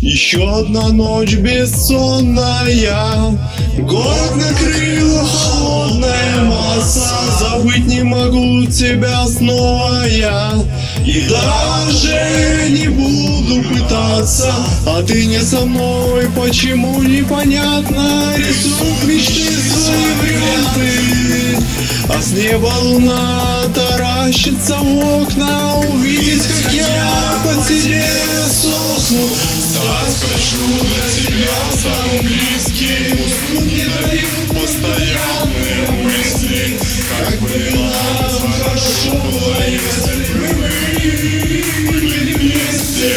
Еще одна ночь бессонная, город накрыла холодная масса. Забыть не могу тебя снова я, и даже не буду пытаться. А ты не со мной, почему непонятно. Рисуют мечты свои варианты, а с неба луна таращится в окна. Увидеть, как я под тебе сохну. Стать хочу для тебя самым близким. Уснуть не дают постоянные мысли. Как бы нам хорошо было, если бы мы были вместе.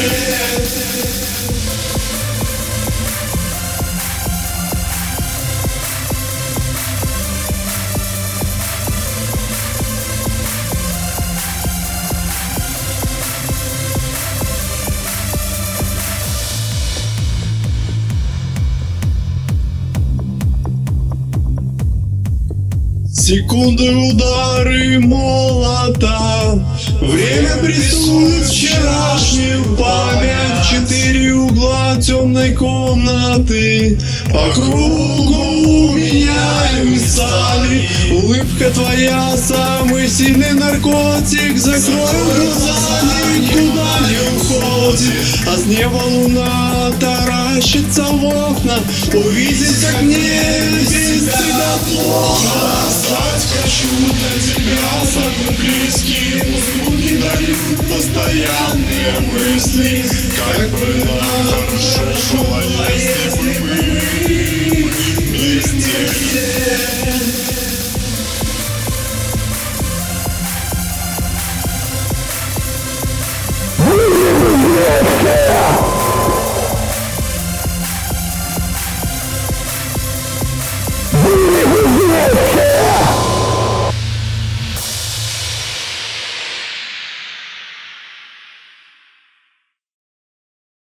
Секунды, удары молота, время прессует вчерашнюю память. Четыре угла темной комнаты, по кругу меняем местами. Улыбка твоя самый сильный наркотик. Закроем глаза, никуда не уходит, а с неба луна таращится в окна. Увидеть, как мне без тебя плохо. Стать хочу для тебя самым близким. Уснуть не дают постоянные мысли. Как бы нам хорошо было, если бы